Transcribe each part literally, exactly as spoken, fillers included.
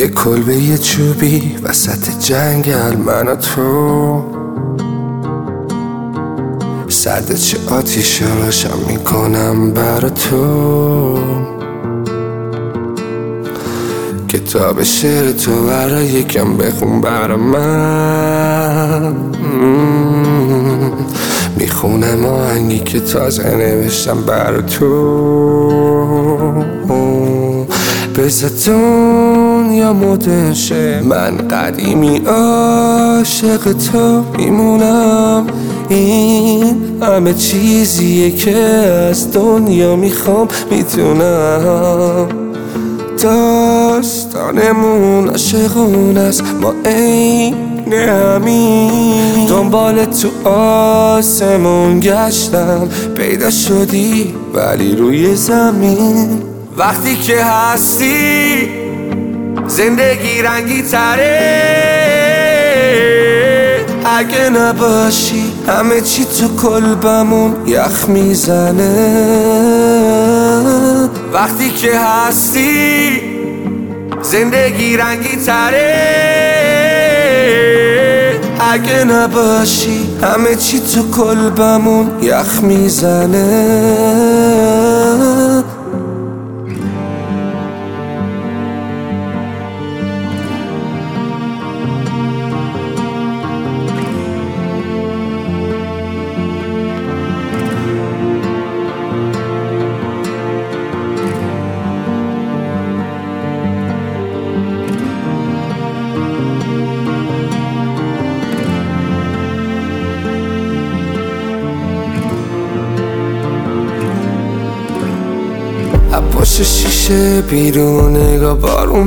یه کلبه یه چوبی وسط جنگل، من و تو سرد چه آتیش روشن میکنم برا تو. کتاب شعر تو برا یکم بخون برا من، میخونم آهنگی که تازه نوشتم برا تو. بذار دنیا مدرن شه، من قدیمی عاشق تو میمونم. این همه چیزیه که از دنیا میخوام میتونم. داستانمون عاشقون است، ما عین همین. دنبال تو آسمون گشتم، پیدا شدی ولی روی زمین. وقتی که هستی زندگی رنگی تره، اگه نباشی همه چی تو قلبمون یخ میزنه. وقتی که هستی زندگی رنگی تره، اگه نباشی همه چی تو قلبمون یخ میزنه. پشت شیشه بیرون نگاه بارون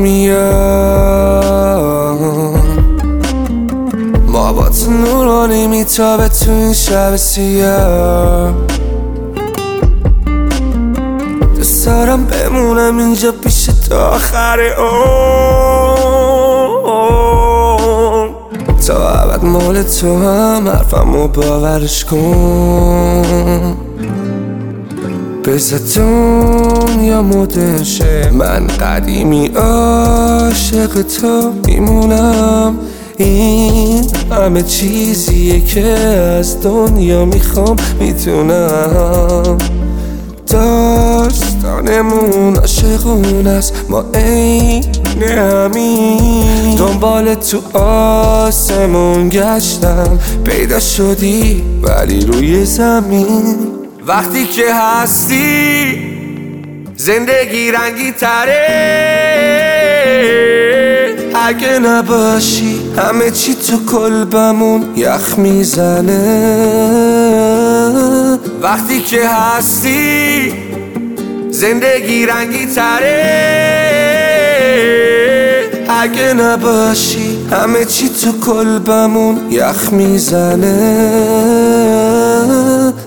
میاد، ما با تو نورانی میتابه تو این شب سیاه. دوست دارم بمونم اینجا پیش تا آخر عمر، تا ابد مال تو هم، حرفمو باورش کن. بذار دنیا مدرن شه، من قدیمی عاشق تو میمونم. این همه چیزیه که از دنیا میخوام میتونم. داستانمون عاشقون است، ما عین همین. دنبال تو آسمون گشتم، پیدا شدی ولی روی زمین. وقتی که هستی زندگی رنگی تره، اگه نباشی همه چی تو قلبمون یخ میزنه. وقتی که هستی زندگی رنگی تره، اگه نباشی همه چی تو قلبمون یخ میزنه.